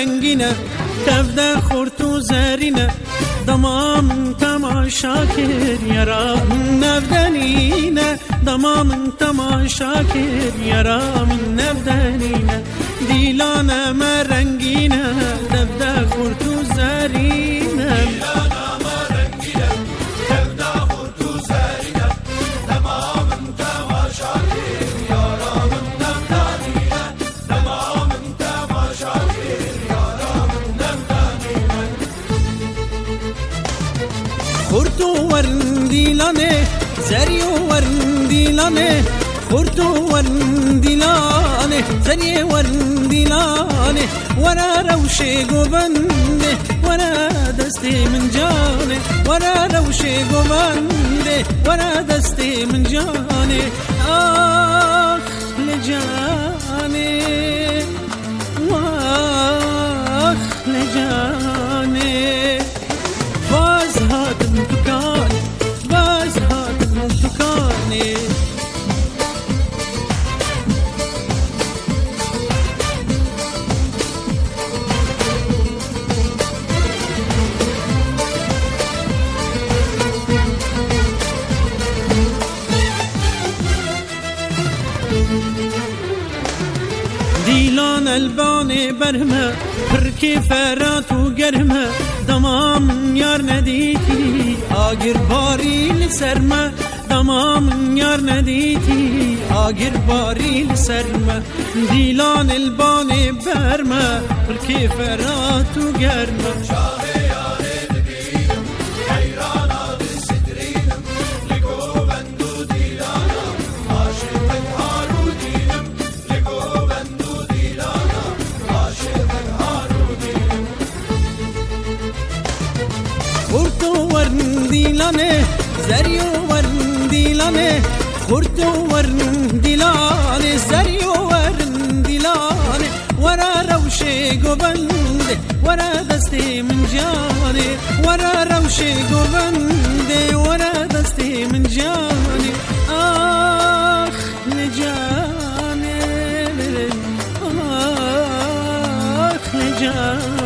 رنگینه کفده خورد و زرینه دمام تماشا کرد یارا نفدنینه دمام تماشا کرد یارا نفدنینه دیلانه ما رنگینه کفده خورد و زرینه خورد و ورندیلانه زری و ورندیلانه خورد و ورندیلانه زری ورندیلانه ورا روشه گوبنده ورا دستی من جانه ورا روشه گوبنده ورا دستی من جانه آخ لجانه واخ لجانه باز هاتم دکان باز هاتم دکانه دیلان البان برمه پرکی فرات و گرمه دمام یار ندیدی آگر باری لسرمه دمام یار ندیدی آگر باری لسرمه دیلان البان برمه پرکی فرات و گرمه خورد و ورندیلانه زری و ورندیلانه خورد و ورندیلانه زری و ورندیلانه ورا روشه گوبنده ورا دستی من جانه ورا روشه گوبنده ورا دستی من جانه آخ لجانه آخ لجانه